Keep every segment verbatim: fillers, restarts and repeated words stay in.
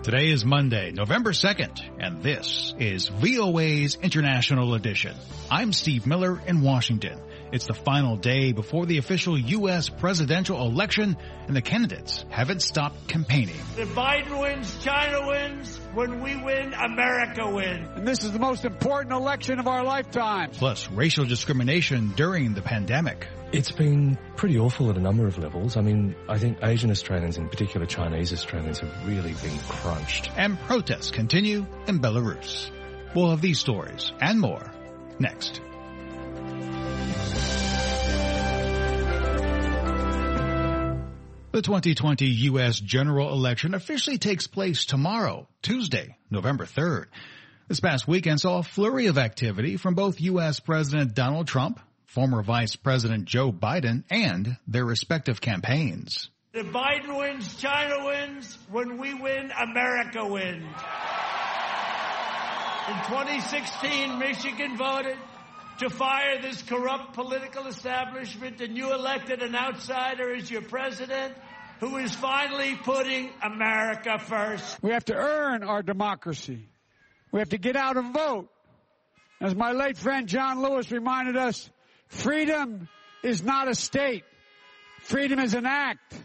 Today is Monday, November second, and this is V O A's International Edition. I'm Steve Miller in Washington. It's the final day before the official U S presidential election, and the candidates haven't stopped campaigning. If Biden wins, China wins. When we win, America wins. And this is the most important election of our lifetime. Plus, racial discrimination during the pandemic. It's been pretty awful at a number of levels. I mean, I think Asian Australians, in particular Chinese Australians, have really been crunched. And protests continue in Belarus. We'll have these stories and more next. The twenty twenty U S general election officially takes place tomorrow, Tuesday, November third. This past weekend saw a flurry of activity from both U S President Donald Trump, former Vice President Joe Biden, and their respective campaigns. If Biden wins, China wins. When we win, America wins. In twenty sixteen, Michigan voted to fire this corrupt political establishment, and you elected an outsider as your president who is finally putting America first. We have to earn our democracy. We have to get out and vote. As my late friend John Lewis reminded us, freedom is not a state. Freedom is an act.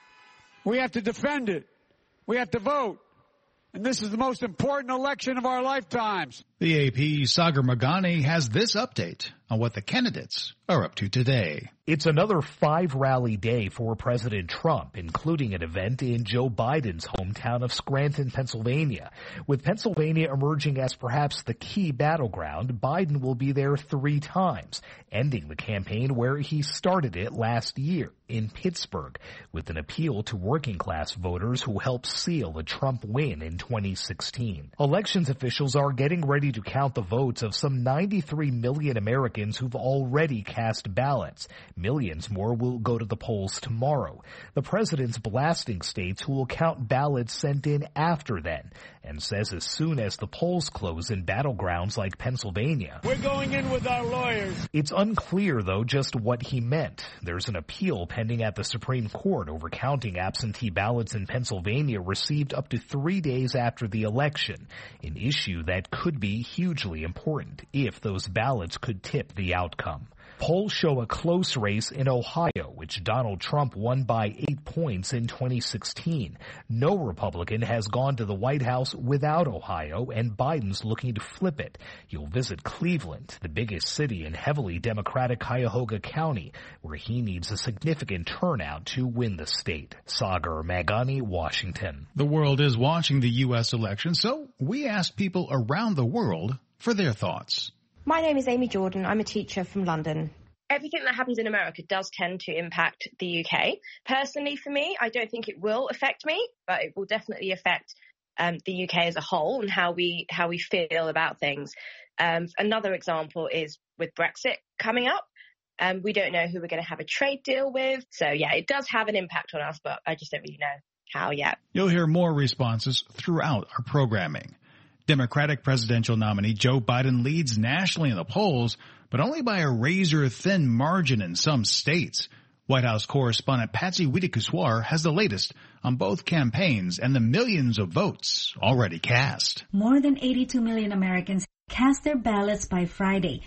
We have to defend it. We have to vote. And this is the most important election of our lifetimes. The A P's Sagar Meghani has this update on what the candidates are up to today. It's another five-rally day for President Trump, including an event in Joe Biden's hometown of Scranton, Pennsylvania. With Pennsylvania emerging as perhaps the key battleground, Biden will be there three times, ending the campaign where he started it last year, in Pittsburgh, with an appeal to working-class voters who helped seal the Trump win in twenty sixteen. Elections officials are getting ready to count the votes of some ninety-three million Americans who've already cast ballots. Millions more will go to the polls tomorrow. The president's blasting states who will count ballots sent in after then, and says as soon as the polls close in battlegrounds like Pennsylvania, we're going in with our lawyers. It's unclear, though, just what he meant. There's an appeal pending at the Supreme Court over counting absentee ballots in Pennsylvania received up to three days after the election, an issue that could be hugely important if those ballots could tip the outcome. Polls show a close race in Ohio, which Donald Trump won by eight points in twenty sixteen. No Republican has gone to the White House without Ohio, and Biden's looking to flip it. He'll visit Cleveland, the biggest city in heavily Democratic Cuyahoga County, where he needs a significant turnout to win the state. Sagar Meghani, Washington. The world is watching the U S election, so we asked people around the world for their thoughts. My name is Amy Jordan. I'm a teacher from London. Everything that happens in America does tend to impact the U K. Personally, for me, I don't think it will affect me, but it will definitely affect um, the U K as a whole and how we how we feel about things. Um, another example is with Brexit coming up. Um, we don't know who we're going to have a trade deal with. So, yeah, it does have an impact on us, but I just don't really know how yet. You'll hear more responses throughout our programming. Democratic presidential nominee Joe Biden leads nationally in the polls, but only by a razor-thin margin in some states. White House correspondent Patsy Widakuswar has the latest on both campaigns and the millions of votes already cast. More than eighty-two million Americans cast their ballots by Friday.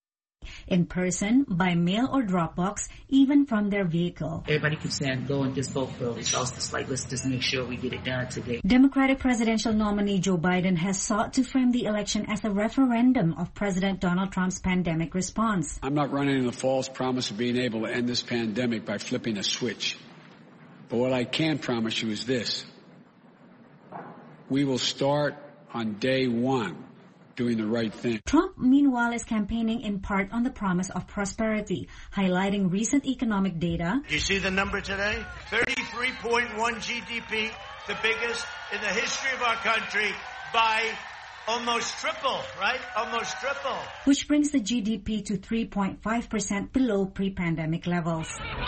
In person, by mail or Dropbox, even from their vehicle. Everybody keeps saying, go and just vote early. So I was just like, let's just make sure we get it done today. Democratic presidential nominee Joe Biden has sought to frame the election as a referendum of President Donald Trump's pandemic response. I'm not running on the false promise of being able to end this pandemic by flipping a switch. But what I can promise you is this. We will start on day one doing the right thing. Trump, meanwhile, is campaigning in part on the promise of prosperity, highlighting recent economic data. You see the number today? thirty-three point one G D P, the biggest in the history of our country by almost triple, right? Almost triple. Which brings the G D P to three point five percent below pre-pandemic levels.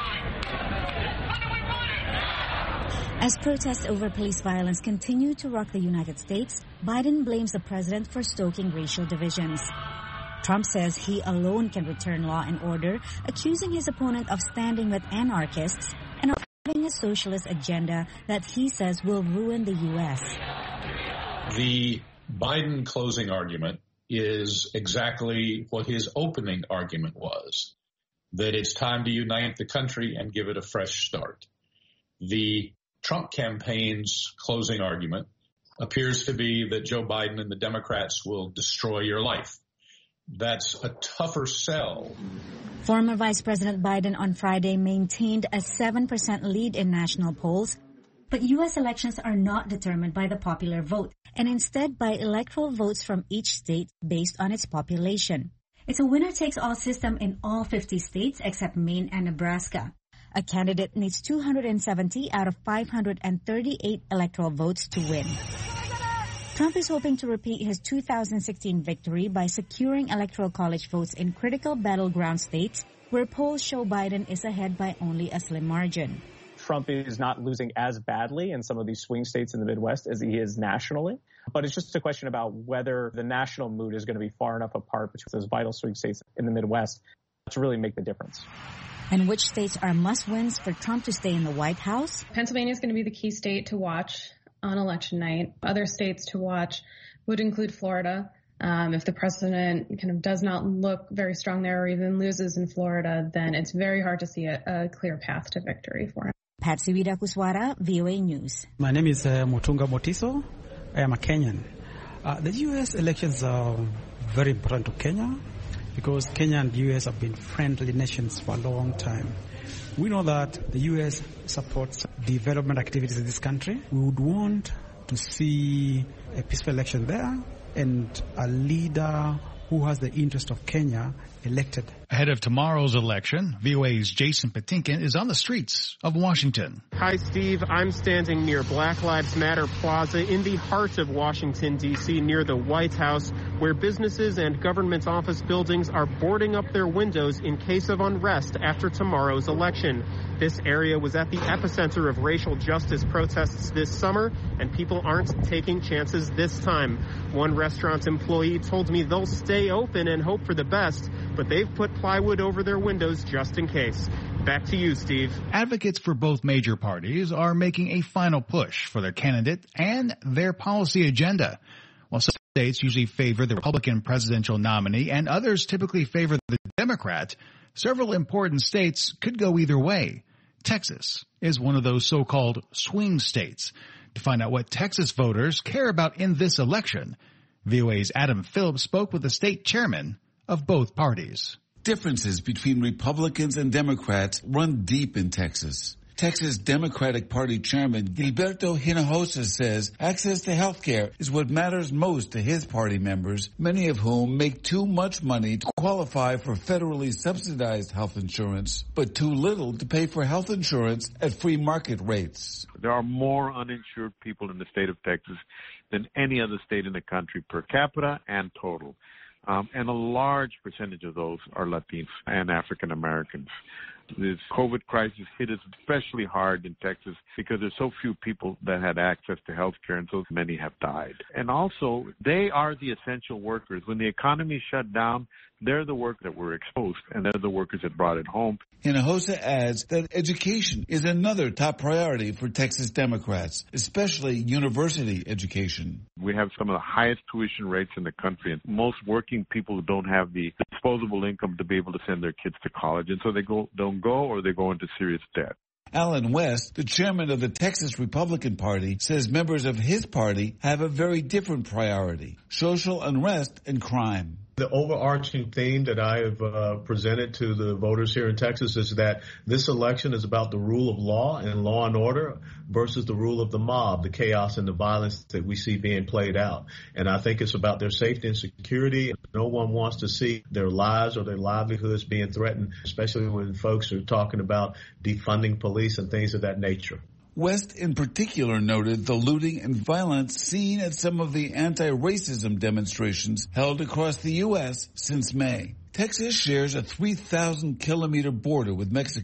As protests over police violence continue to rock the United States, Biden blames the president for stoking racial divisions. Trump says he alone can return law and order, accusing his opponent of standing with anarchists and of having a socialist agenda that he says will ruin the U S. The Biden closing argument is exactly what his opening argument was, that it's time to unite the country and give it a fresh start. The Trump campaign's closing argument appears to be that Joe Biden and the Democrats will destroy your life. That's a tougher sell. Former Vice President Biden on Friday maintained a seven percent lead in national polls, but U S elections are not determined by the popular vote, and instead by electoral votes from each state based on its population. It's a winner-takes-all system in all fifty states except Maine and Nebraska. A candidate needs two hundred seventy out of five hundred thirty-eight electoral votes to win. Trump is hoping to repeat his two thousand sixteen victory by securing electoral college votes in critical battleground states where polls show Biden is ahead by only a slim margin. Trump is not losing as badly in some of these swing states in the Midwest as he is nationally. But it's just a question about whether the national mood is going to be far enough apart between those vital swing states in the Midwest to really make the difference. And which states are must-wins for Trump to stay in the White House? Pennsylvania is going to be the key state to watch on election night. Other states to watch would include Florida. Um, if the president kind of does not look very strong there or even loses in Florida, then it's very hard to see a, a clear path to victory for him. Patsy Widakuswara, V O A News. My name is uh, Mutunga Motiso. I am a Kenyan. Uh, the U S elections are very important to Kenya because Kenya and the U S have been friendly nations for a long time. We know that the U S supports development activities in this country. We would want to see a peaceful election there and a leader who has the interest of Kenya elected. Ahead of tomorrow's election, V O A's Jason Patinkin is on the streets of Washington. Hi, Steve. I'm standing near Black Lives Matter Plaza in the heart of Washington, D C, near the White House, where businesses and government office buildings are boarding up their windows in case of unrest after tomorrow's election. This area was at the epicenter of racial justice protests this summer, and people aren't taking chances this time. One restaurant employee told me they'll stay open and hope for the best, but they've put plywood over their windows just in case. Back to you, Steve. Advocates for both major parties are making a final push for their candidate and their policy agenda. While some states usually favor the Republican presidential nominee and others typically favor the Democrat, several important states could go either way. Texas is one of those so-called swing states. To find out what Texas voters care about in this election, V O A's Adam Phillips spoke with the state chairman of both parties. Differences between Republicans and Democrats run deep in Texas. Texas Democratic Party Chairman Gilberto Hinojosa says access to health care is what matters most to his party members, many of whom make too much money to qualify for federally subsidized health insurance, but too little to pay for health insurance at free market rates. There are more uninsured people in the state of Texas than any other state in the country per capita and total. Um, and a large percentage of those are Latinos and African Americans. This COVID crisis hit us especially hard in Texas because there's so few people that had access to health care, and so many have died. And also, they are the essential workers. When the economy shut down, they're the workers that were exposed, and they're the workers that brought it home. Hinojosa adds that education is another top priority for Texas Democrats, especially university education. We have some of the highest tuition rates in the country, and most working people don't have the disposable income to be able to send their kids to college, and so they go don't go or they go into serious debt. Alan West, the chairman of the Texas Republican Party, says members of his party have a very different priority: social unrest and crime. The overarching theme that I have uh, presented to the voters here in Texas is that this election is about the rule of law and law and order versus the rule of the mob, the chaos and the violence that we see being played out. And I think it's about their safety and security. No one wants to see their lives or their livelihoods being threatened, especially when folks are talking about defunding police and things of that nature. West in particular noted the looting and violence seen at some of the anti-racism demonstrations held across the U S since May. Texas shares a three thousand kilometer border with Mexico.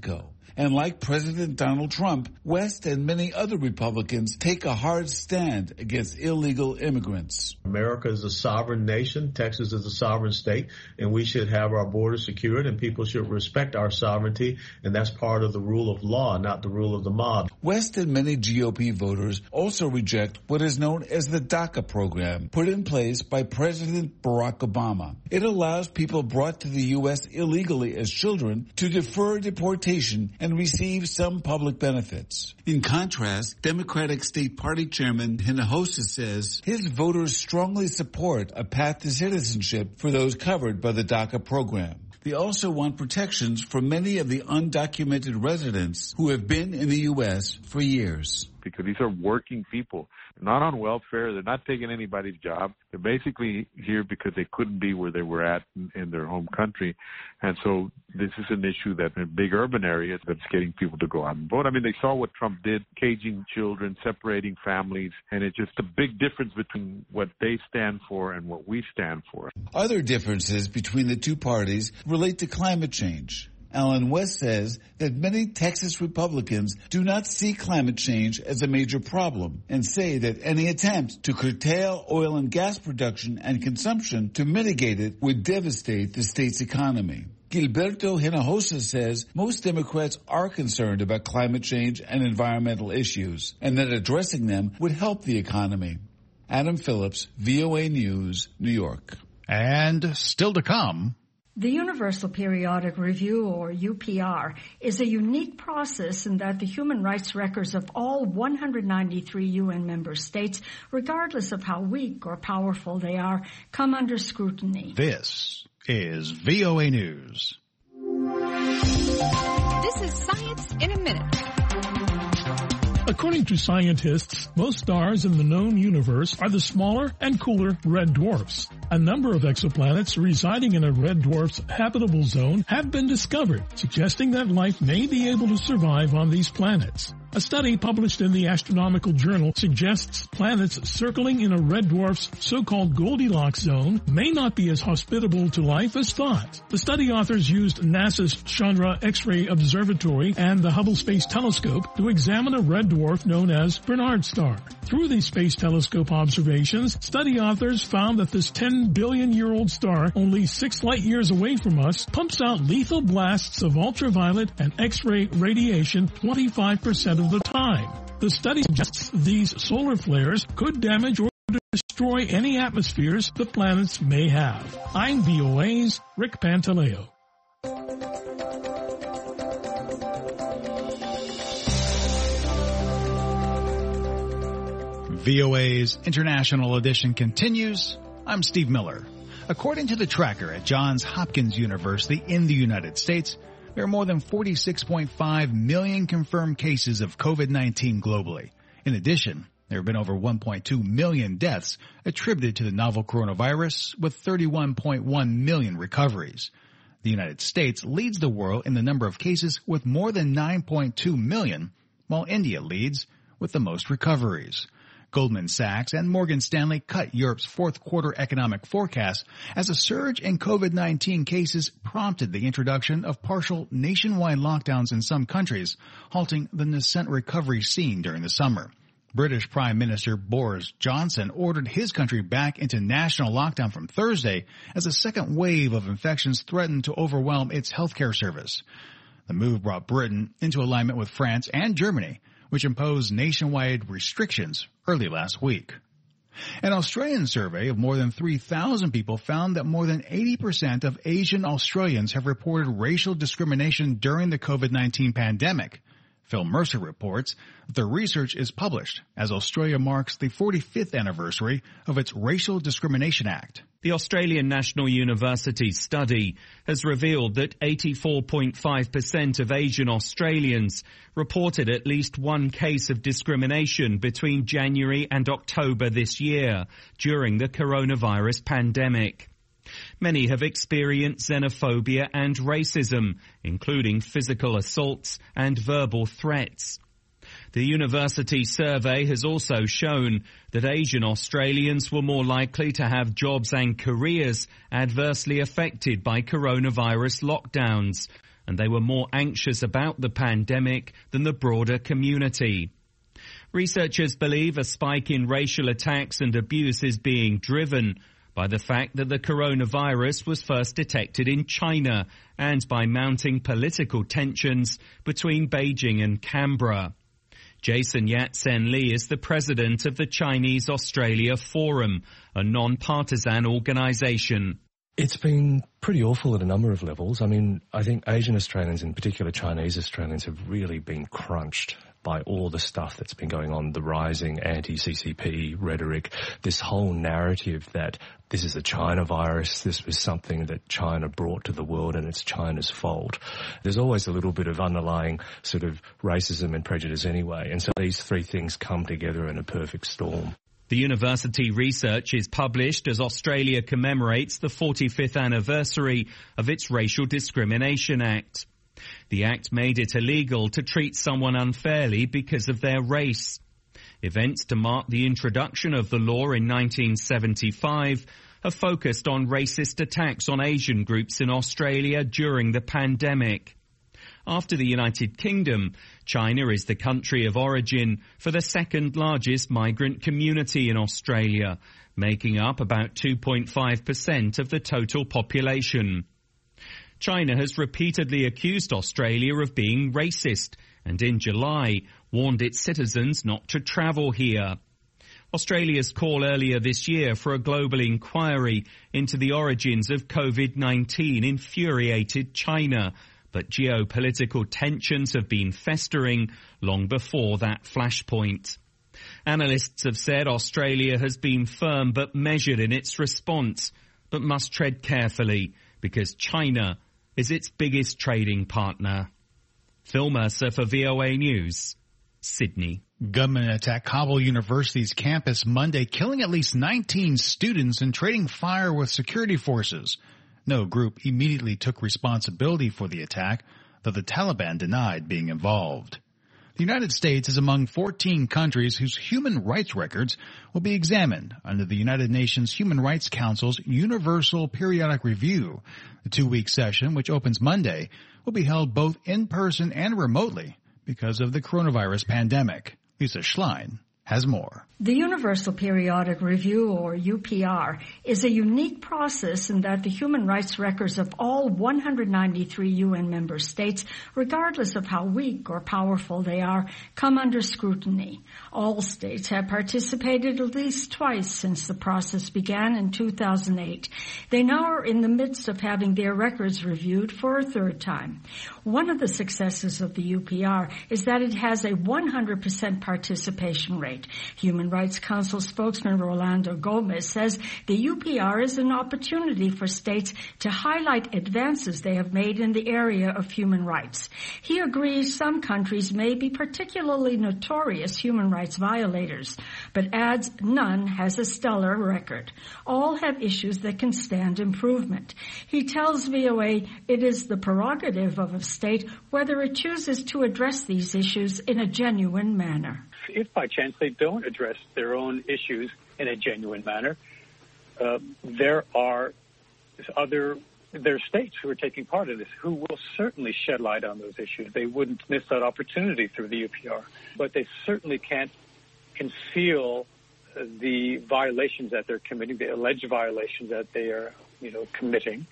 And like President Donald Trump, West and many other Republicans take a hard stand against illegal immigrants. America is a sovereign nation. Texas is a sovereign state, and we should have our borders secured, and people should respect our sovereignty, and that's part of the rule of law, not the rule of the mob. West and many G O P voters also reject what is known as the DACA program, put in place by President Barack Obama. It allows people brought to the U S illegally as children to defer deportation and receive some public benefits. In contrast, Democratic State Party Chairman Hinojosa says his voters strongly support a path to citizenship for those covered by the DACA program. They also want protections for many of the undocumented residents who have been in the U S for years. Because these are working people. They're not on welfare. They're not taking anybody's job. They're basically here because they couldn't be where they were at in, in their home country. And so this is an issue that in big urban areas that's getting people to go out and vote. I mean, they saw what Trump did, caging children, separating families, and it's just a big difference between what they stand for and what we stand for. Other differences between the two parties relate to climate change. Alan West says that many Texas Republicans do not see climate change as a major problem and say that any attempt to curtail oil and gas production and consumption to mitigate it would devastate the state's economy. Gilberto Hinojosa says most Democrats are concerned about climate change and environmental issues and that addressing them would help the economy. Adam Phillips, V O A News, New York. And still to come. The Universal Periodic Review, or U P R, is a unique process in that the human rights records of all one hundred ninety-three U N member states, regardless of how weak or powerful they are, come under scrutiny. This is V O A News. This is Science in a Minute. According to scientists, most stars in the known universe are the smaller and cooler red dwarfs. A number of exoplanets residing in a red dwarf's habitable zone have been discovered, suggesting that life may be able to survive on these planets. A study published in the Astronomical Journal suggests planets circling in a red dwarf's so-called Goldilocks zone may not be as hospitable to life as thought. The study authors used NASA's Chandra X-ray Observatory and the Hubble Space Telescope to examine a red dwarf known as Bernard Star. Through these space telescope observations, study authors found that this ten billion year old star, only six light years away from us, pumps out lethal blasts of ultraviolet and X-ray radiation twenty-five percent of the time. The study suggests these solar flares could damage or destroy any atmospheres the planets may have. I'm V O A's Rick Pantaleo. V O A's International Edition continues. I'm Steve Miller. According to the tracker at Johns Hopkins University in the United States, there are more than forty-six point five million confirmed cases of COVID nineteen globally. In addition, there have been over one point two million deaths attributed to the novel coronavirus, with thirty-one point one million recoveries. The United States leads the world in the number of cases with more than nine point two million, while India leads with the most recoveries. Goldman Sachs and Morgan Stanley cut Europe's fourth quarter economic forecast as a surge in COVID nineteen cases prompted the introduction of partial nationwide lockdowns in some countries, halting the nascent recovery seen during the summer. British Prime Minister Boris Johnson ordered his country back into national lockdown from Thursday as a second wave of infections threatened to overwhelm its healthcare service. The move brought Britain into alignment with France and Germany, which imposed nationwide restrictions early last week. An Australian survey of more than three thousand people found that more than eighty percent of Asian Australians have reported racial discrimination during the COVID nineteen pandemic. Phil Mercer reports that the research is published as Australia marks the forty-fifth anniversary of its Racial Discrimination Act. The Australian National University study has revealed that eighty-four point five percent of Asian Australians reported at least one case of discrimination between January and October this year during the coronavirus pandemic. Many have experienced xenophobia and racism, including physical assaults and verbal threats. The university survey has also shown that Asian Australians were more likely to have jobs and careers adversely affected by coronavirus lockdowns, and they were more anxious about the pandemic than the broader community. Researchers believe a spike in racial attacks and abuse is being driven by the fact that the coronavirus was first detected in China and by mounting political tensions between Beijing and Canberra. Jason Yat-sen Lee is the president of the Chinese-Australia Forum, a non-partisan organisation. It's been pretty awful at a number of levels. I mean, I think Asian Australians, in particular Chinese Australians, have really been crunched by all the stuff that's been going on, the rising anti-C C P rhetoric, this whole narrative that this is a China virus, this was something that China brought to the world and it's China's fault. There's always a little bit of underlying sort of racism and prejudice anyway, and so these three things come together in a perfect storm. The university research is published as Australia commemorates the forty-fifth anniversary of its Racial Discrimination Act. The act made it illegal to treat someone unfairly because of their race. Events to mark the introduction of the law in nineteen seventy-five have focused on racist attacks on Asian groups in Australia during the pandemic. After the United Kingdom, China is the country of origin for the second largest migrant community in Australia, making up about two point five percent of the total population. China has repeatedly accused Australia of being racist and in July warned its citizens not to travel here. Australia's call earlier this year for a global inquiry into the origins of COVID nineteen infuriated China, but geopolitical tensions have been festering long before that flashpoint. Analysts have said Australia has been firm but measured in its response, but must tread carefully because China is its biggest trading partner. Phil Mercer for V O A News, Sydney. Gunmen attacked Kabul University's campus Monday, killing at least nineteen students and trading fire with security forces. No group immediately took responsibility for the attack, though the Taliban denied being involved. The United States is among fourteen countries whose human rights records will be examined under the United Nations Human Rights Council's Universal Periodic Review. The two-week session, which opens Monday, will be held both in person and remotely because of the coronavirus pandemic. Lisa Schlein has more. The Universal Periodic Review, or U P R, is a unique process in that the human rights records of all one hundred ninety-three U N member states, regardless of how weak or powerful they are, come under scrutiny. All states have participated at least twice since the process began in two thousand eight. They now are in the midst of having their records reviewed for a third time. One of the successes of the U P R is that it has a one hundred percent participation rate. Human Rights Council spokesman Rolando Gomez says the U P R is an opportunity for states to highlight advances they have made in the area of human rights. He agrees some countries may be particularly notorious human rights violators, but adds none has a stellar record. All have issues that can stand improvement. He tells V O A it is the prerogative of a state whether it chooses to address these issues in a genuine manner. If by chance they don't address their own issues in a genuine manner, uh, there are other there are states who are taking part in this who will certainly shed light on those issues. They wouldn't miss that opportunity through the U P R, but they certainly can't conceal the violations that they're committing, the alleged violations that they are, you know, committing.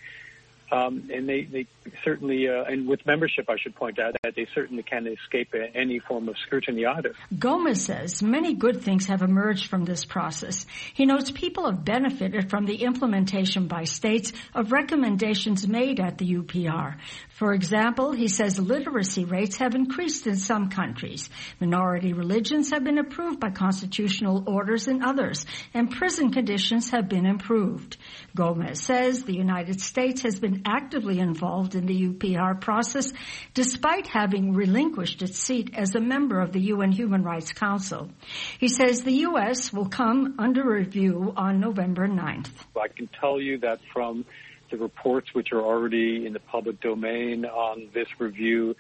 Um, and they, they certainly, uh, and with membership, I should point out that they certainly can't escape any form of scrutiny either. Gomez says many good things have emerged from this process. He notes people have benefited from the implementation by states of recommendations made at the U P R. For example, he says literacy rates have increased in some countries. Minority religions have been approved by constitutional orders in others, and prison conditions have been improved. Gomez says the United States has been actively involved in the U P R process despite having relinquished its seat as a member of the U N Human Rights Council. He says the U S will come under review on November ninth. I can tell you that from the reports which are already in the public domain on this review,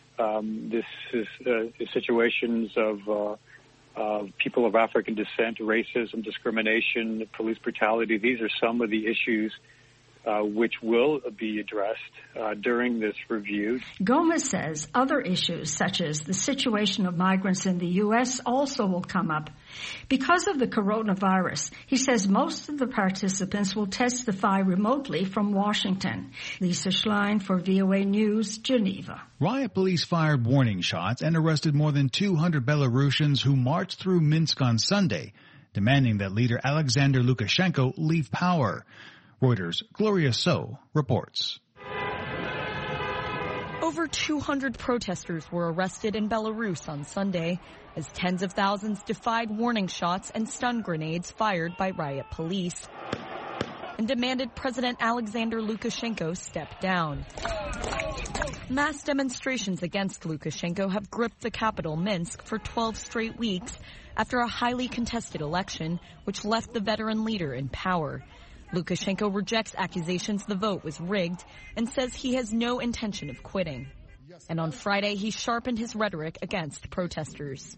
um, this is uh, situations of uh, uh, people of African descent, racism, discrimination, police brutality. These are some of the issues uh, which will be addressed uh, during this review. Gomez says other issues, such as the situation of migrants in the U S, also will come up. Because of the coronavirus, he says most of the participants will testify remotely from Washington. Lisa Schlein for V O A News, Geneva. Riot police fired warning shots and arrested more than two hundred Belarusians who marched through Minsk on Sunday, demanding that leader Alexander Lukashenko leave power. Reuters' Gloria So reports. Over two hundred protesters were arrested in Belarus on Sunday as tens of thousands defied warning shots and stun grenades fired by riot police and demanded President Alexander Lukashenko step down. Mass demonstrations against Lukashenko have gripped the capital, Minsk, for twelve straight weeks after a highly contested election which left the veteran leader in power. Lukashenko rejects accusations the vote was rigged and says he has no intention of quitting. And on Friday, he sharpened his rhetoric against protesters.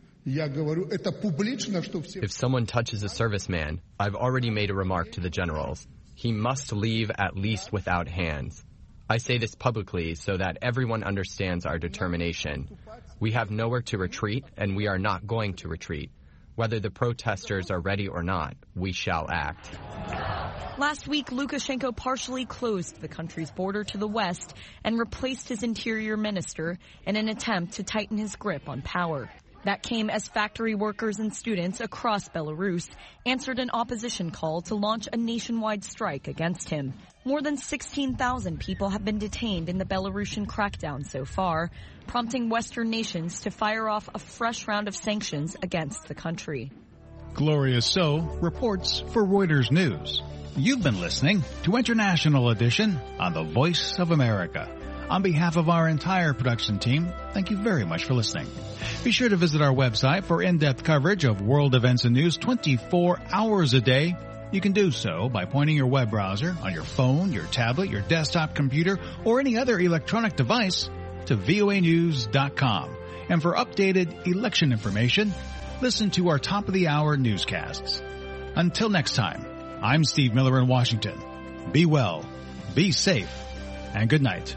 If someone touches a serviceman, I've already made a remark to the generals. He must leave at least without hands. I say this publicly so that everyone understands our determination. We have nowhere to retreat, and we are not going to retreat. Whether the protesters are ready or not, we shall act. Last week, Lukashenko partially closed the country's border to the west and replaced his interior minister in an attempt to tighten his grip on power. That came as factory workers and students across Belarus answered an opposition call to launch a nationwide strike against him. More than sixteen thousand people have been detained in the Belarusian crackdown so far, prompting Western nations to fire off a fresh round of sanctions against the country. Gloria So reports for Reuters News. You've been listening to International Edition on the Voice of America. On behalf of our entire production team, thank you very much for listening. Be sure to visit our website for in-depth coverage of world events and news twenty-four hours a day. You can do so by pointing your web browser on your phone, your tablet, your desktop computer, or any other electronic device to V O A news dot com. And for updated election information, listen to our top-of-the-hour newscasts. Until next time, I'm Steve Miller in Washington. Be well, be safe, and good night.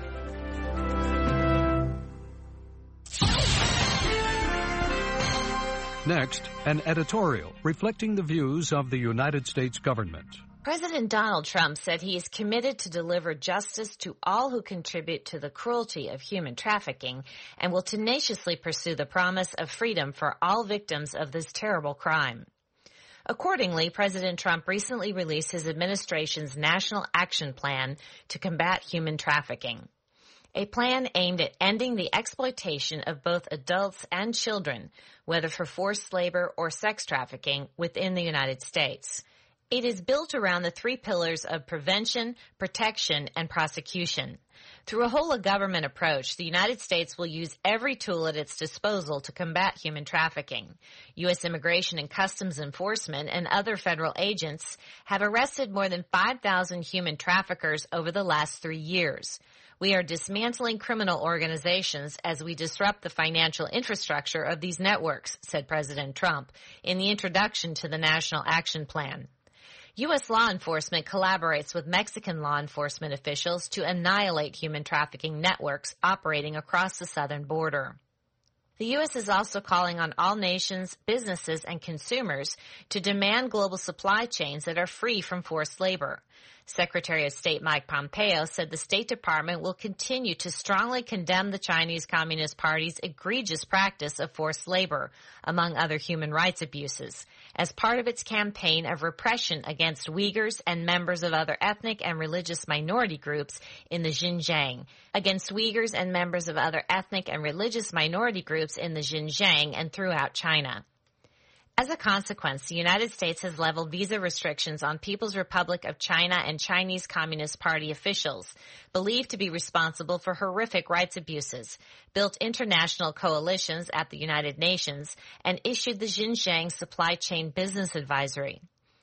Next, an editorial reflecting the views of the United States government. President Donald Trump said he is committed to deliver justice to all who contribute to the cruelty of human trafficking and will tenaciously pursue the promise of freedom for all victims of this terrible crime. Accordingly, President Trump recently released his administration's National Action Plan to combat human trafficking, a plan aimed at ending the exploitation of both adults and children, whether for forced labor or sex trafficking, within the United States. It is built around the three pillars of prevention, protection, and prosecution. Through a whole-of-government approach, the United States will use every tool at its disposal to combat human trafficking. U S Immigration and Customs Enforcement and other federal agents have arrested more than five thousand human traffickers over the last three years. We are dismantling criminal organizations as we disrupt the financial infrastructure of these networks, said President Trump in the introduction to the National Action Plan. U S law enforcement collaborates with Mexican law enforcement officials to annihilate human trafficking networks operating across the southern border. The U S is also calling on all nations, businesses, and consumers to demand global supply chains that are free from forced labor. Secretary of State Mike Pompeo said the State Department will continue to strongly condemn the Chinese Communist Party's egregious practice of forced labor, among other human rights abuses, as part of its campaign of repression against Uyghurs and members of other ethnic and religious minority groups in the Xinjiang, against Uyghurs and members of other ethnic and religious minority groups in the Xinjiang and throughout China. As a consequence, the United States has leveled visa restrictions on People's Republic of China and Chinese Communist Party officials, believed to be responsible for horrific rights abuses, built international coalitions at the United Nations, and issued the Xinjiang Supply Chain Business Advisory.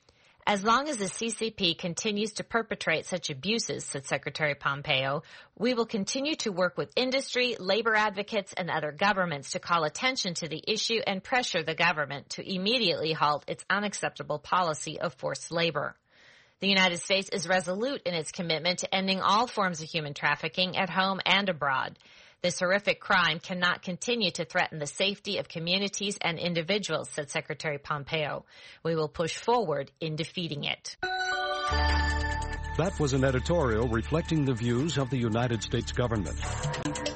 As long as the C C P continues to perpetrate such abuses, said Secretary Pompeo, we will continue to work with industry, labor advocates, and other governments to call attention to the issue and pressure the government to immediately halt its unacceptable policy of forced labor. The United States is resolute in its commitment to ending all forms of human trafficking at home and abroad. This horrific crime cannot continue to threaten the safety of communities and individuals, said Secretary Pompeo. We will push forward in defeating it. That was an editorial reflecting the views of the United States government.